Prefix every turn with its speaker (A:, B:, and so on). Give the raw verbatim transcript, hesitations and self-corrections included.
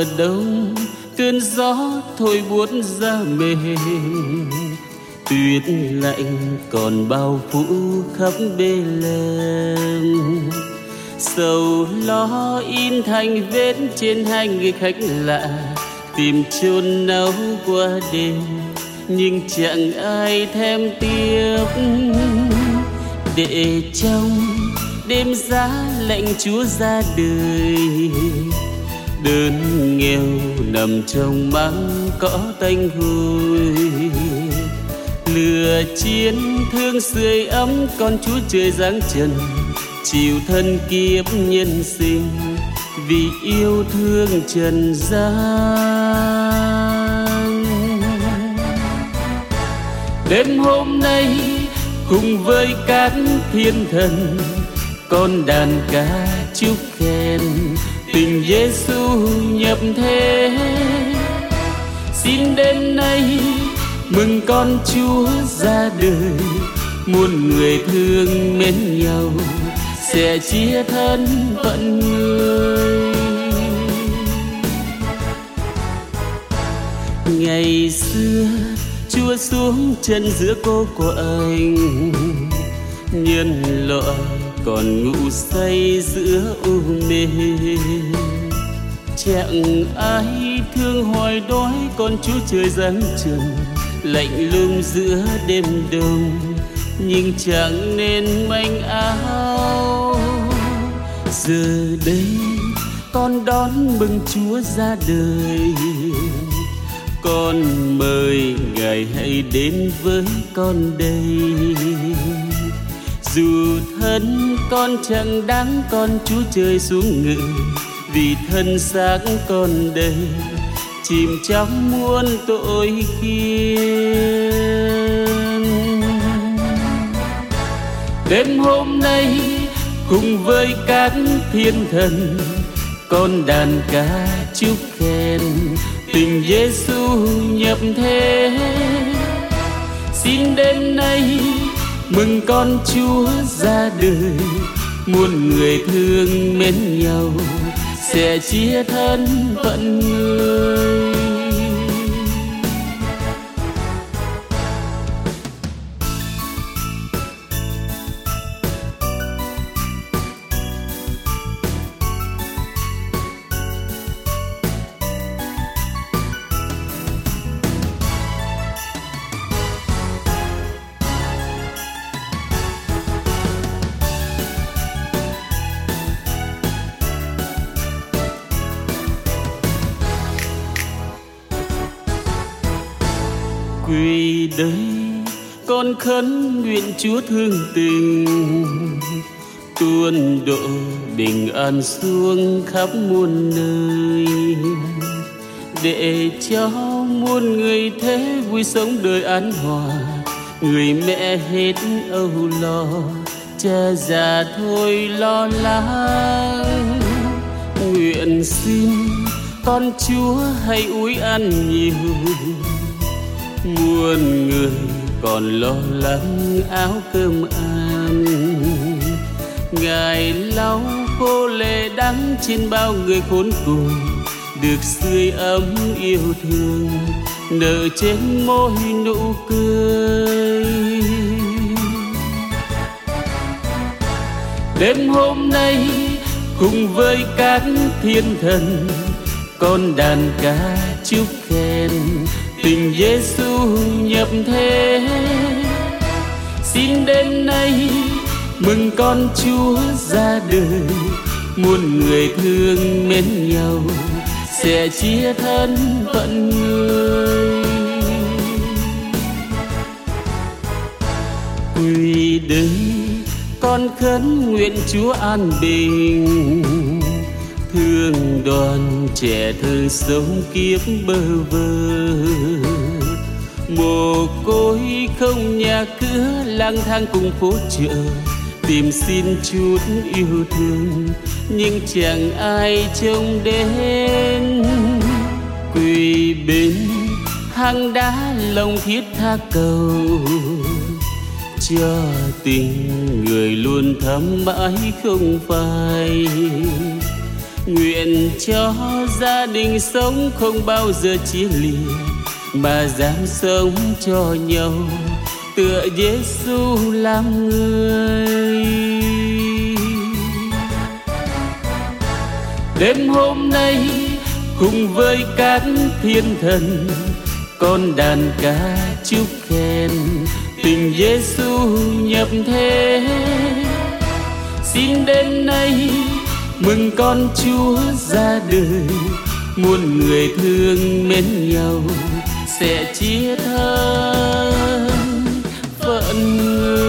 A: mùa đông, cơn gió thổi buốt da mềm, tuyết lạnh còn bao phủ khắp Bethlehem. Sầu lo in thành vết trên hai người khách lạ, tìm chôn nấu qua đêm nhưng chẳng ai thèm tiếc. Để trong đêm giá lạnh Chúa ra đời, đơn nghèo nằm trong máng cỏ tanh hôi. Lửa chiến thương sưởi ấm, con Chúa trời giáng trần chịu thân kiếp nhân sinh vì yêu thương trần gian. Đêm hôm nay cùng với các thiên thần, con đàn ca chúc khen tình Giêsu nhập thế. Xin đêm nay mừng con Chúa ra đời, muôn người thương mến nhau sẽ chia thân phận người. Ngày xưa Chúa xuống chân giữa cô của anh, nhân loại còn ngủ say giữa u mê. Chẳng ai thương hoài đói con Chúa trời giáng trần, lạnh lùng giữa đêm đông nhưng chẳng nên manh áo. Giờ đây con đón mừng Chúa ra đời, con mời Ngài hãy đến với con đây. Dù thân con chẳng đáng con Chúa trời xuống ngự, vì thân xác con đây chìm trong muôn tội khiên. Đêm hôm nay cùng với các thiên thần, con đàn ca chúc khen tình Giêsu nhập thế. Xin đêm nay mừng con Chúa ra đời, muôn người thương mến nhau sẽ chia thân phận người. Quỳ đây con khấn nguyện Chúa thương tình, tuôn độ bình an xuống khắp muôn nơi, để cho muôn người thế vui sống đời an hòa. Người mẹ hết âu lo, cha già thôi lo lắng. Nguyện xin con Chúa hãy ủi ăn nhiều, muôn người còn lo lắng áo cơm ăn. Ngài lau khô lệ đắng trên bao người khốn cùng, được sưởi ấm yêu thương nở trên môi nụ cười. Đêm hôm nay cùng với các thiên thần, con đàn ca chúc khen tình Giêsu nhập thế. Xin đêm nay mừng con Chúa ra đời, muôn người thương mến nhau sẽ chia thân phận người. Quỳ đây con khấn nguyện Chúa an bình, thương đoàn trẻ thơ sống kiếp bơ vơ. Mồ côi không nhà cửa lang thang cùng phố chợ, tìm xin chút yêu thương nhưng chẳng ai trông đến. Quỳ bên hang đá lòng thiết tha cầu, cho tình người luôn thắm mãi không phai. Nguyện cho gia đình sống không bao giờ chia lìa, mà dám sống cho nhau tựa Giêsu làm người. Đêm hôm nay cùng với các thiên thần, con đàn ca chúc khen tình Giêsu nhập thế. Xin đêm nay mừng con Chúa ra đời, muôn người thương mến nhau sẽ chia thân phận người.